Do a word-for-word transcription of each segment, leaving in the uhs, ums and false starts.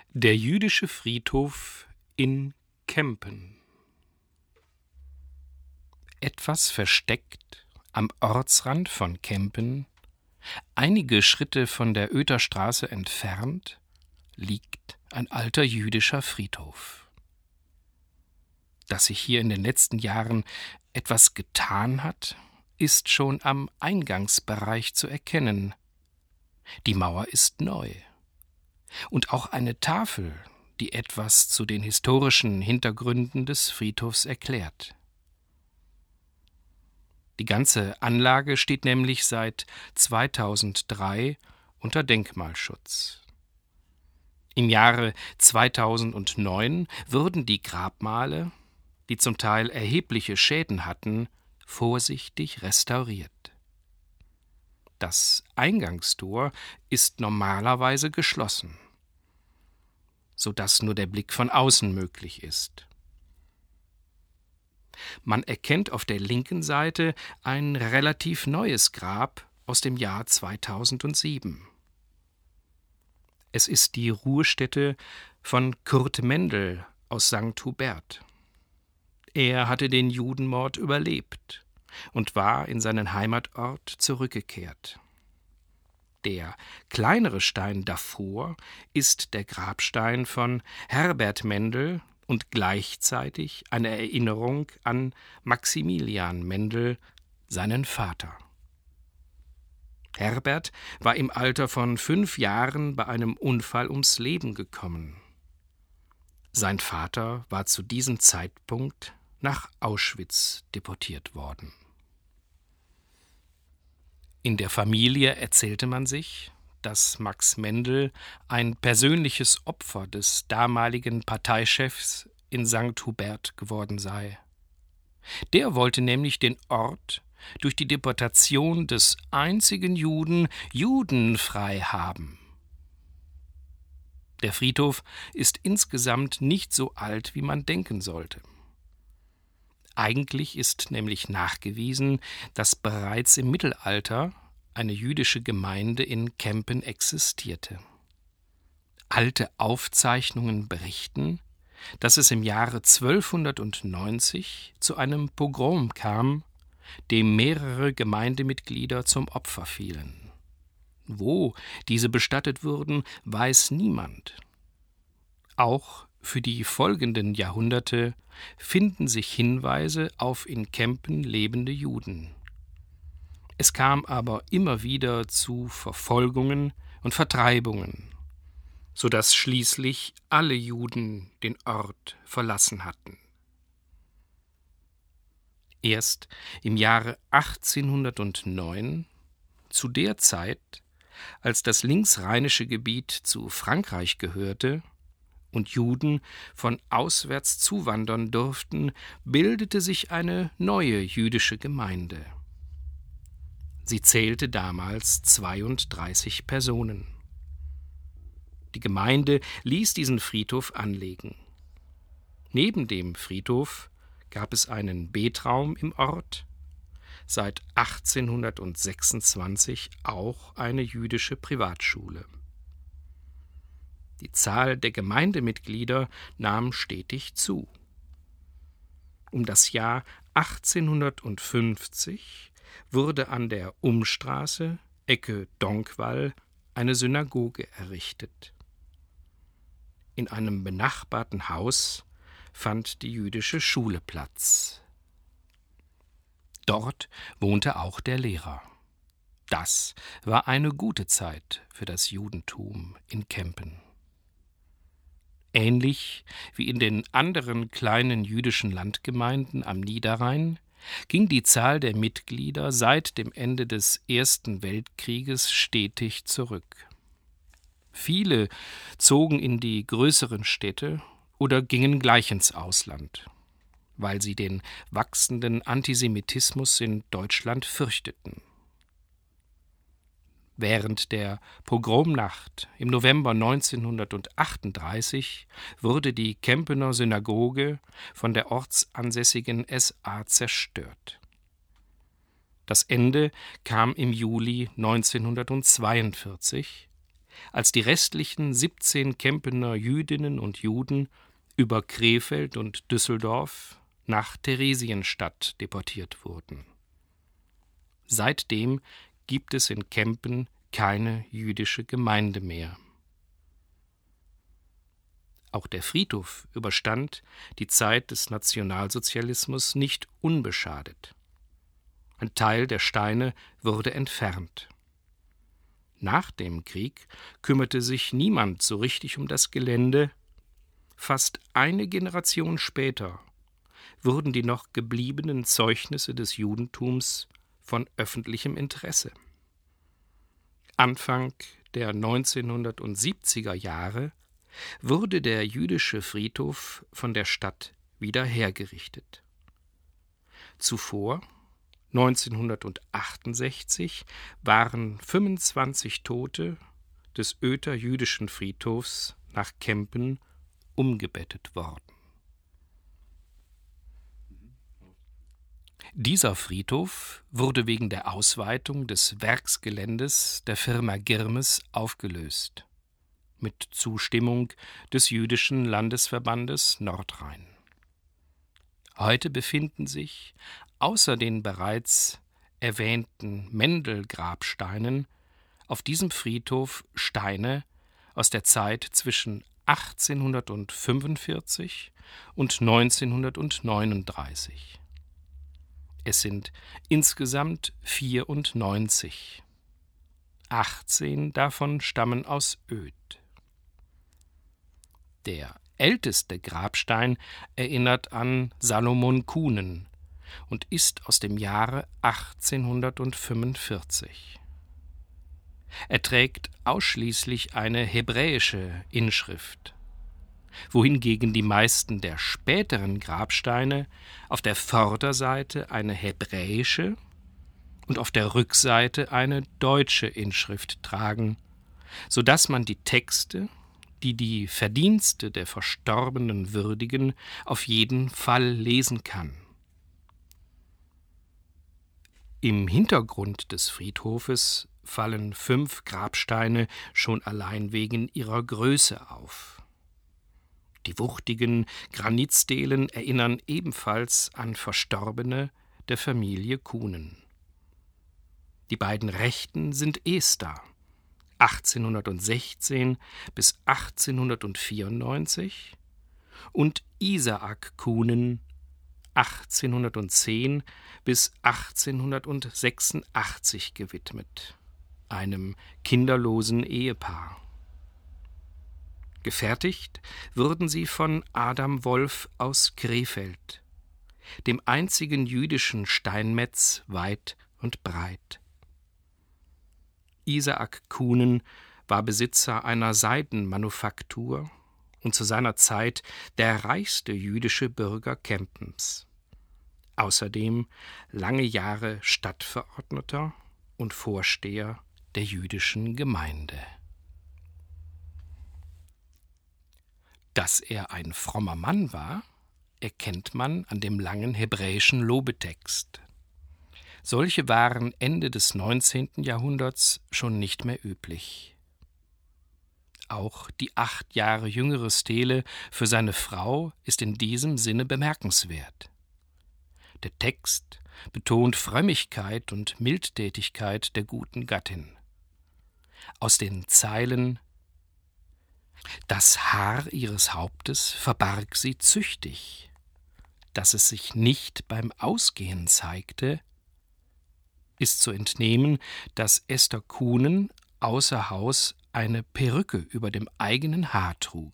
Der jüdische Friedhof in Kempen. Etwas versteckt am Ortsrand von Kempen, einige Schritte von der Oederstraße entfernt, liegt ein alter jüdischer Friedhof. Dass sich hier in den letzten Jahren etwas getan hat, ist schon am Eingangsbereich zu erkennen. Die Mauer ist neu. Und auch eine Tafel, die etwas zu den historischen Hintergründen des Friedhofs erklärt. Die ganze Anlage steht nämlich seit zweitausenddrei unter Denkmalschutz. Im Jahre zweitausendneun wurden die Grabmale, die zum Teil erhebliche Schäden hatten, vorsichtig restauriert. Das Eingangstor ist normalerweise geschlossen, sodass nur der Blick von außen möglich ist. Man erkennt auf der linken Seite ein relativ neues Grab aus dem Jahr zweitausendsieben. Es ist die Ruhestätte von Kurt Mendel aus Sankt Hubert. Er hatte den Judenmord überlebt und war in seinen Heimatort zurückgekehrt. Der kleinere Stein davor ist der Grabstein von Herbert Mendel und gleichzeitig eine Erinnerung an Maximilian Mendel, seinen Vater. Herbert war im Alter von fünf Jahren bei einem Unfall ums Leben gekommen. Sein Vater war zu diesem Zeitpunkt nach Auschwitz deportiert worden. In der Familie erzählte man sich, dass Max Mendel ein persönliches Opfer des damaligen Parteichefs in Sankt Hubert geworden sei. Der wollte nämlich den Ort durch die Deportation des einzigen Juden judenfrei haben. Der Friedhof ist insgesamt nicht so alt, wie man denken sollte. Eigentlich ist nämlich nachgewiesen, dass bereits im Mittelalter eine jüdische Gemeinde in Kempen existierte. Alte Aufzeichnungen berichten, dass es im Jahre zwölfhundertneunzig zu einem Pogrom kam, dem mehrere Gemeindemitglieder zum Opfer fielen. Wo diese bestattet wurden, weiß niemand. Auch für die folgenden Jahrhunderte finden sich Hinweise auf in Kempen lebende Juden. Es kam aber immer wieder zu Verfolgungen und Vertreibungen, so dass schließlich alle Juden den Ort verlassen hatten. Erst im Jahre achtzehnhundertneun, zu der Zeit, als das linksrheinische Gebiet zu Frankreich gehörte und Juden von auswärts zuwandern durften, bildete sich eine neue jüdische Gemeinde. Sie zählte damals zweiunddreißig Personen. Die Gemeinde ließ diesen Friedhof anlegen. Neben dem Friedhof gab es einen Betraum im Ort, seit achtzehnhundertsechsundzwanzig auch eine jüdische Privatschule. Die Zahl der Gemeindemitglieder nahm stetig zu. Um das Jahr achtzehnhundertfünfzig wurde an der Umstraße, Ecke Donkwall, eine Synagoge errichtet. In einem benachbarten Haus fand die jüdische Schule Platz. Dort wohnte auch der Lehrer. Das war eine gute Zeit für das Judentum in Kempen. Ähnlich wie in den anderen kleinen jüdischen Landgemeinden am Niederrhein ging die Zahl der Mitglieder seit dem Ende des Ersten Weltkrieges stetig zurück. Viele zogen in die größeren Städte oder gingen gleich ins Ausland, weil sie den wachsenden Antisemitismus in Deutschland fürchteten. Während der Pogromnacht im November neunzehnhundertachtunddreißig wurde die Kempener Synagoge von der ortsansässigen S A zerstört. Das Ende kam im Juli neunzehnhundertzweiundvierzig, als die restlichen siebzehn Kempener Jüdinnen und Juden über Krefeld und Düsseldorf nach Theresienstadt deportiert wurden. Seitdem gibt es in Kempen keine jüdische Gemeinde mehr. Auch der Friedhof überstand die Zeit des Nationalsozialismus nicht unbeschadet. Ein Teil der Steine wurde entfernt. Nach dem Krieg kümmerte sich niemand so richtig um das Gelände. Fast eine Generation später wurden die noch gebliebenen Zeugnisse des Judentums von öffentlichem Interesse. Anfang der neunzehnhundertsiebziger Jahre wurde der jüdische Friedhof von der Stadt wieder hergerichtet. Zuvor, neunzehnhundertachtundsechzig, waren fünfundzwanzig Tote des Oether Jüdischen Friedhofs nach Kempen umgebettet worden. Dieser Friedhof wurde wegen der Ausweitung des Werksgeländes der Firma Girmes aufgelöst, mit Zustimmung des Jüdischen Landesverbandes Nordrhein. Heute befinden sich außer den bereits erwähnten Mendel-Grabsteinen auf diesem Friedhof Steine aus der Zeit zwischen achtzehnhundertfünfundvierzig und neunzehnhundertneununddreißig. Es sind insgesamt vierundneunzig. achtzehn davon stammen aus Oeth. Der älteste Grabstein erinnert an Salomon Kuhnen und ist aus dem Jahre achtzehnhundertfünfundvierzig. Er trägt ausschließlich eine hebräische Inschrift, wohingegen die meisten der späteren Grabsteine auf der Vorderseite eine hebräische und auf der Rückseite eine deutsche Inschrift tragen, so dass man die Texte, die die Verdienste der Verstorbenen würdigen, auf jeden Fall lesen kann. Im Hintergrund des Friedhofes fallen fünf Grabsteine schon allein wegen ihrer Größe auf. Die wuchtigen Granitstelen erinnern ebenfalls an Verstorbene der Familie Kuhnen. Die beiden rechten sind Esther, achtzehnhundertsechzehn bis achtzehnhundertvierundneunzig, und Isaak Kuhnen, achtzehnhundertzehn bis achtzehnhundertsechsundachtzig gewidmet, einem kinderlosen Ehepaar. Gefertigt wurden sie von Adam Wolf aus Krefeld, dem einzigen jüdischen Steinmetz weit und breit. Isaak Kuhnen war Besitzer einer Seidenmanufaktur und zu seiner Zeit der reichste jüdische Bürger Kempens. Außerdem lange Jahre Stadtverordneter und Vorsteher der jüdischen Gemeinde. Dass er ein frommer Mann war, erkennt man an dem langen hebräischen Lobetext. Solche waren Ende des neunzehnten Jahrhunderts schon nicht mehr üblich. Auch die acht Jahre jüngere Stele für seine Frau ist in diesem Sinne bemerkenswert. Der Text betont Frömmigkeit und Mildtätigkeit der guten Gattin. Aus den Zeilen: Das Haar ihres Hauptes verbarg sie züchtig, dass es sich nicht beim Ausgehen zeigte, ist zu entnehmen, dass Esther Kuhnen außer Haus eine Perücke über dem eigenen Haar trug.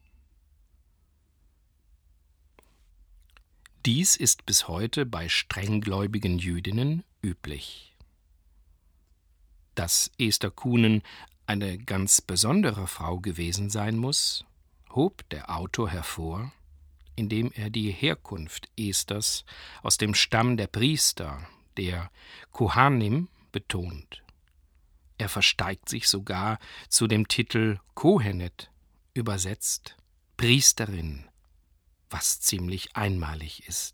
Dies ist bis heute bei strenggläubigen Jüdinnen üblich. Dass Esther Kuhnen eine ganz besondere Frau gewesen sein muss, hob der Autor hervor, indem er die Herkunft Esthers aus dem Stamm der Priester, der Kohanim, betont. Er versteigt sich sogar zu dem Titel Kohenet, übersetzt Priesterin, was ziemlich einmalig ist.